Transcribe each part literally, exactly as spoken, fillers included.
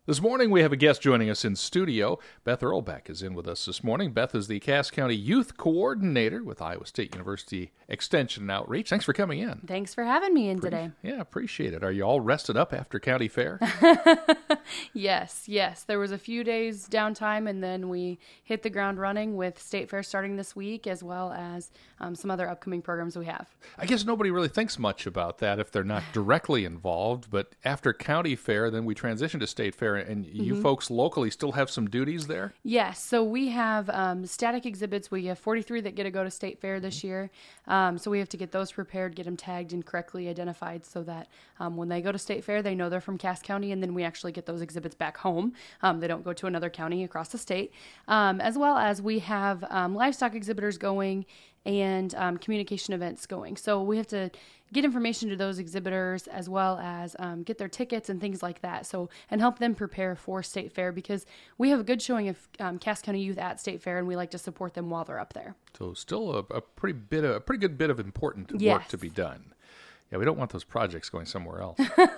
This morning, we have a guest joining us in studio. Beth Earlbeck is in with us this morning. Beth is the Cass County Youth Coordinator with Iowa State University Extension and Outreach. Thanks for coming in. Thanks for having me in Pre- today. Yeah, appreciate it. Are you all rested up after County Fair? Yes, yes. There was a few days downtime, and then we hit the ground running with State Fair starting this week, as well as um, some other upcoming programs we have. I guess nobody really thinks much about that if they're not directly involved, but after County Fair, then we transition to State Fair, and you mm-hmm. folks locally still have some duties there? Yes, so we have um, static exhibits. We have forty-three that get to go to State Fair this year, um, so we have to get those prepared, get them tagged and correctly identified so that um, when they go to State Fair, they know they're from Cass County, and then we actually get those exhibits back home. Um, they don't go to another county across the state, um, as well as we have um, livestock exhibitors going and um, communication events going. So we have to get information to those exhibitors as well as um, get their tickets and things like that. So and help them prepare for State Fair because we have a good showing of um, Cass County youth at State Fair, and we like to support them while they're up there. So still a, a pretty bit, of, a pretty good bit of important yes. work to be done. Yeah, we don't want those projects going somewhere else.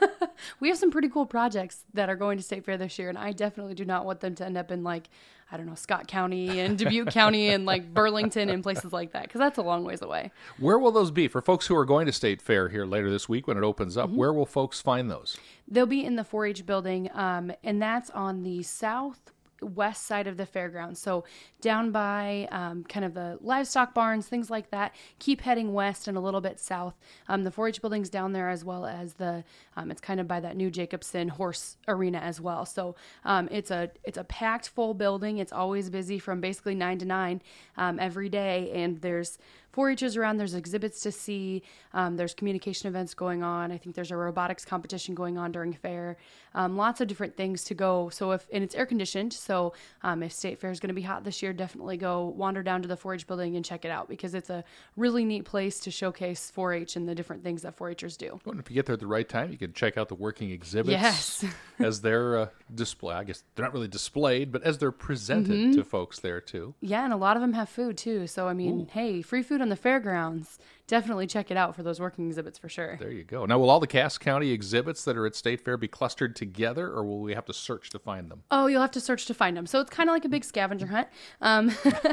We have some pretty cool projects that are going to State Fair this year, and I definitely do not want them to end up in, like, I don't know, Scott County and Dubuque County and, like, Burlington and places like that, because that's a long ways away. Where will those be? For folks who are going to State Fair here later this week when it opens up, mm-hmm. where will folks find those? They'll be in the four H building, um, and that's on the south west side of the fairgrounds. So down by um, kind of the livestock barns, things like that. Keep heading west and a little bit south. Um, the four H building's down there as well as the, um, it's kind of by that new Jacobson horse arena as well. So um, it's a it's a packed full building. It's always busy from basically nine to nine um, every day. And there's four H's around. There's exhibits to see. Um, there's communication events going on. I think there's a robotics competition going on during fair. Um, lots of different things to go. So if, and it's air conditioned. So um, if State Fair is going to be hot this year, definitely go wander down to the four H building and check it out because it's a really neat place to showcase four H and the different things that four Hers do. Well, and if you get there at the right time, you can check out the working exhibits yes. as they're uh, display. I guess they're not really displayed, but as they're presented mm-hmm. to folks there too. Yeah, and a lot of them have food too. So I mean, Ooh. hey, free food on the fairgrounds. Definitely check it out for those working exhibits for sure. There you go. Now, will all the Cass County exhibits that are at State Fair be clustered together, or will we have to search to find them? Oh, you'll have to search to find them. So it's kind of like a big scavenger hunt. Um,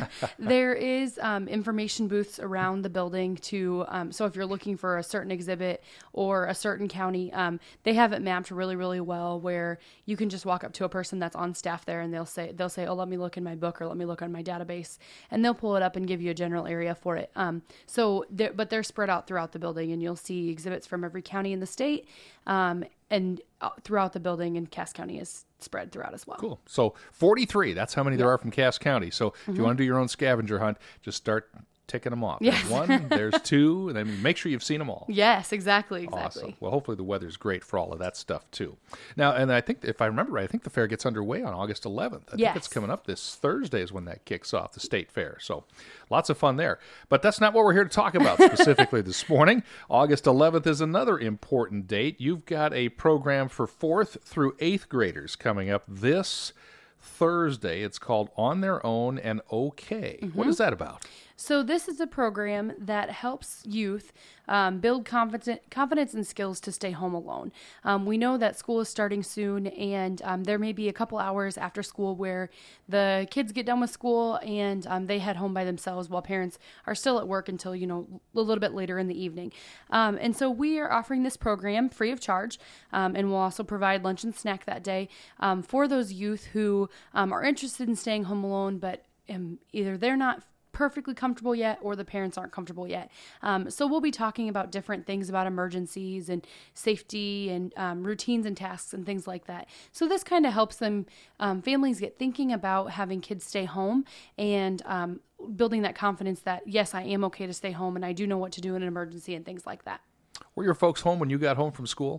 there is um, information booths around the building to, um, so if you're looking for a certain exhibit or a certain county, um, they have it mapped really, really well where you can just walk up to a person that's on staff there and they'll say, they'll say, oh, let me look in my book or let me look on my database, and they'll pull it up and give you a general area for it. Um, so there, but they're spread out throughout the building, and you'll see exhibits from every county in the state, um, and throughout the building, and Cass County is spread throughout as well. Cool. So forty-three, that's how many there are from Cass County. So if mm-hmm. you want to do your own scavenger hunt, just start ticking them off. Yes. There's one, there's two, and then make sure you've seen them all. Yes, exactly, exactly. Awesome. Well, hopefully the weather's great for all of that stuff, too. Now, and I think, if I remember right, I think the fair gets underway on August eleventh. I yes. think it's coming up this Thursday is when that kicks off, the state fair. So lots of fun there. But that's not what we're here to talk about specifically this morning. August eleventh is another important date. You've got a program for fourth through eighth graders coming up this Thursday. It's called On Their Own and OK. Mm-hmm. What is that about? So this is a program that helps youth um, build confidence, confidence and skills to stay home alone. Um, we know that school is starting soon, and um, there may be a couple hours after school where the kids get done with school and um, they head home by themselves while parents are still at work until, you know, a little bit later in the evening. Um, and so we are offering this program free of charge, um, and we'll also provide lunch and snack that day um, for those youth who um, are interested in staying home alone, but um, either they're not perfectly comfortable yet or the parents aren't comfortable yet. Um, so we'll be talking about different things about emergencies and safety and um, routines and tasks and things like that. So this kind of helps them, um, families get thinking about having kids stay home and um, building that confidence that, yes, I am okay to stay home and I do know what to do in an emergency and things like that. Were your folks home when you got home from school?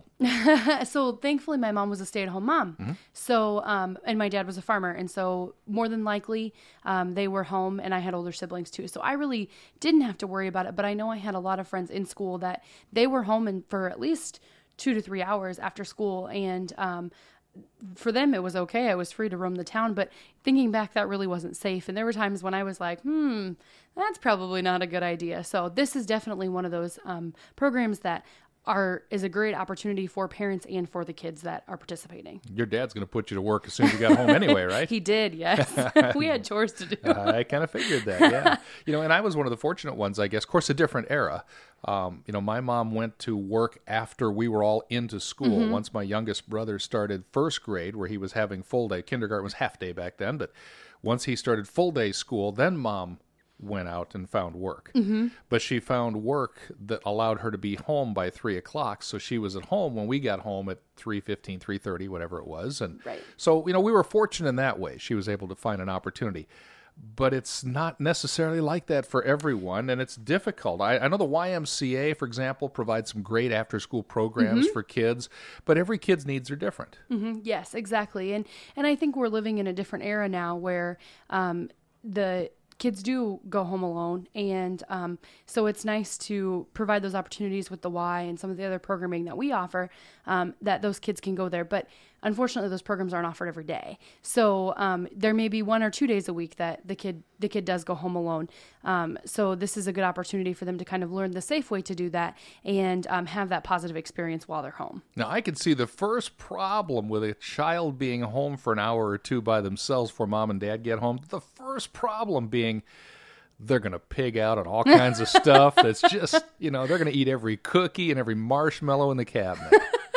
So thankfully, my mom was a stay-at-home mom. Mm-hmm. So, um, and my dad was a farmer. And so more than likely, um, they were home, and I had older siblings too. So I really didn't have to worry about it. But I know I had a lot of friends in school that they were home and for at least two to three hours after school. And um, for them, it was okay. I was free to roam the town. But thinking back, that really wasn't safe. And there were times when I was like, hmm, that's probably not a good idea. So this is definitely one of those um, programs that are is a great opportunity for parents and for the kids that are participating. Your dad's going to put you to work as soon as you got home anyway, right? He did, yes. We had chores to do. I kind of figured that, yeah. You know, and I was one of the fortunate ones, I guess. Of course, a different era. Um, you know, my mom went to work after we were all into school. Mm-hmm. Once my youngest brother started first grade, where he was having full day. Kindergarten was half day back then, but once he started full day school, then mom went out and found work. Mm-hmm. But she found work that allowed her to be home by three o'clock. So she was at home when we got home at three fifteen, three thirty, whatever it was. And right. so, you know, we were fortunate in that way. She was able to find an opportunity. But it's not necessarily like that for everyone, and it's difficult. I, I know the Y M C A, for example, provides some great after-school programs mm-hmm. for kids, but every kid's needs are different. Mm-hmm. Yes, exactly. And and I think we're living in a different era now where um, the kids do go home alone. And um, so it's nice to provide those opportunities with the Y and some of the other programming that we offer, um, that those kids can go there. But unfortunately, those programs aren't offered every day. So um, there may be one or two days a week that the kid the kid does go home alone. Um, so this is a good opportunity for them to kind of learn the safe way to do that and um, have that positive experience while they're home. Now, I can see the first problem with a child being home for an hour or two by themselves before mom and dad get home. The first problem being they're going to pig out on all kinds of stuff that's just, you know, they're going to eat every cookie and every marshmallow in the cabinet.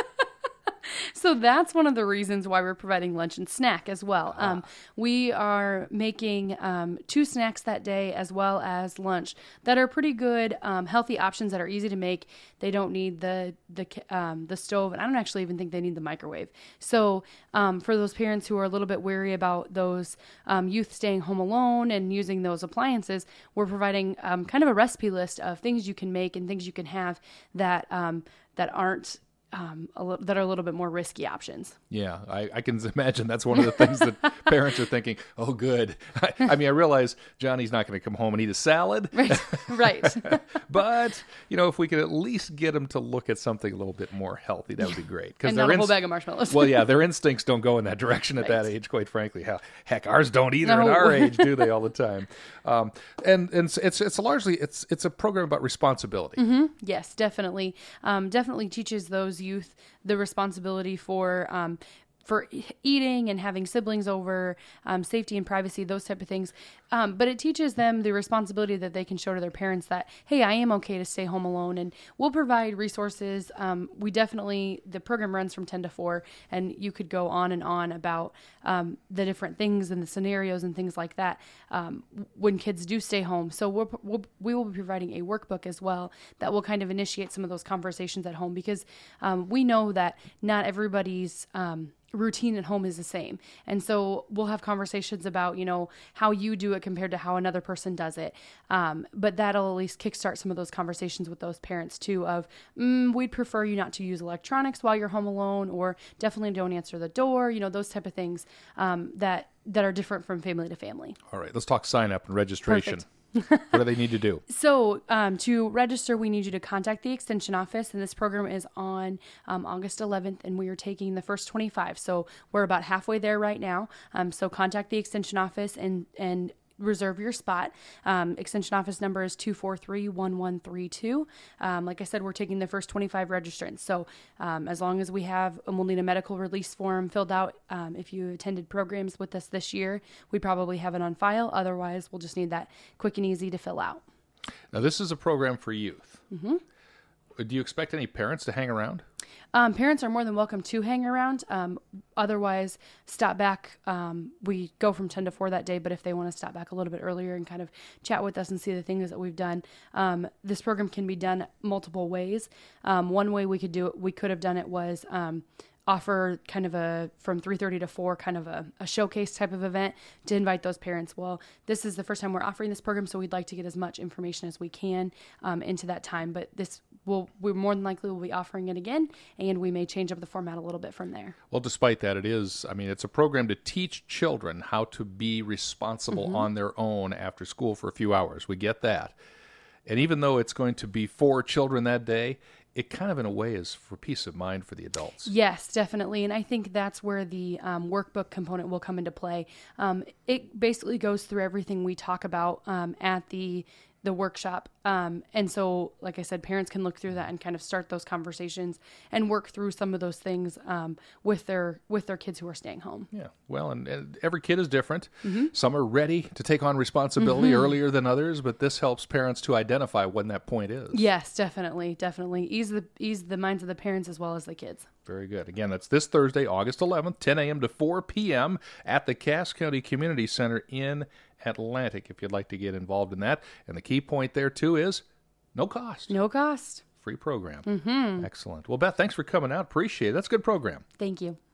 So that's one of the reasons why we're providing lunch and snack as well. Ah. Um, we are making um, two snacks that day as well as lunch that are pretty good, um, healthy options that are easy to make. They don't need the the um, the stove, and I don't actually even think they need the microwave. So um, for those parents who are a little bit wary about those um, youth staying home alone and using those appliances, we're providing um, kind of a recipe list of things you can make and things you can have that um, that aren't Um, a li- that are a little bit more risky options. Yeah, I, I can imagine that's one of the things that parents are thinking, oh, good. I, I mean, I realize Johnny's not going to come home and eat a salad. Right, right. But, you know, if we could at least get them to look at something a little bit more healthy, that would be great. And not a whole inst- bag of marshmallows. Well, yeah, their instincts don't go in that direction at right. that age, quite frankly. How, heck, ours don't either no. at our age, do they, all the time? Um, and and it's it's largely, it's it's a program about responsibility. Mm-hmm. Yes, definitely. Um, definitely teaches those youth the responsibility for um, for eating and having siblings over, um, safety and privacy, those type of things. Um, but it teaches them the responsibility that they can show to their parents that, hey, I am okay to stay home alone, and we'll provide resources. Um, we definitely, the program runs from ten to four, and you could go on and on about um, the different things and the scenarios and things like that um, when kids do stay home. So we'll, we'll, we will be providing a workbook as well that will kind of initiate some of those conversations at home, because um, we know that not everybody's um, routine at home is the same. And so we'll have conversations about, you know, how you do it compared to how another person does it. Um, but that'll at least kickstart some of those conversations with those parents too of, mm, we'd prefer you not to use electronics while you're home alone, or definitely don't answer the door, you know, those type of things um, that, that are different from family to family. All right, let's talk sign up and registration. Perfect. What do they need to do? So um, to register, we need you to contact the Extension office, and this program is on um, August eleventh, and we are taking the first twenty-five. So we're about halfway there right now. Um, so contact the Extension office and and reserve your spot. Um, extension office number is two four three, one one three two. Um, like I said, we're taking the first twenty-five registrants. So um, as long as we have, and we'll need a medical release form filled out. Um, if you attended programs with us this year, we probably have it on file. Otherwise, we'll just need that quick and easy to fill out. Now, this is a program for youth. Mm-hmm. Do you expect any parents to hang around? Um, parents are more than welcome to hang around. Um, otherwise, stop back. Um, we go from ten to four that day, but if they want to stop back a little bit earlier and kind of chat with us and see the things that we've done, um, this program can be done multiple ways. Um, one way we could do it, we could have done it was um, offer kind of a, from three thirty to four, kind of a, a showcase type of event to invite those parents. Well, this is the first time we're offering this program, so we'd like to get as much information as we can um, into that time, but this will, we more than likely will be offering it again, and we may change up the format a little bit from there. Well, despite that, it is, I mean, it's a program to teach children how to be responsible mm-hmm. on their own after school for a few hours. We get that. And even though it's going to be for children that day, it kind of in a way is for peace of mind for the adults. Yes, definitely. And I think that's where the um, workbook component will come into play. Um, it basically goes through everything we talk about um, at the the the workshop. Um, and so, like I said, parents can look through that and kind of start those conversations and work through some of those things um, with their with their kids who are staying home. Yeah, well, and, and every kid is different. Mm-hmm. Some are ready to take on responsibility mm-hmm. earlier than others, but this helps parents to identify when that point is. Yes, definitely, definitely. Ease the ease the minds of the parents as well as the kids. Very good. Again, that's this Thursday, August eleventh, ten a.m. to four p.m. at the Cass County Community Center in Atlantic, if you'd like to get involved in that. And the key point there, too, is no cost. No cost. Free program. Mm-hmm. Excellent. Well, Beth, thanks for coming out. Appreciate it. That's a good program. Thank you.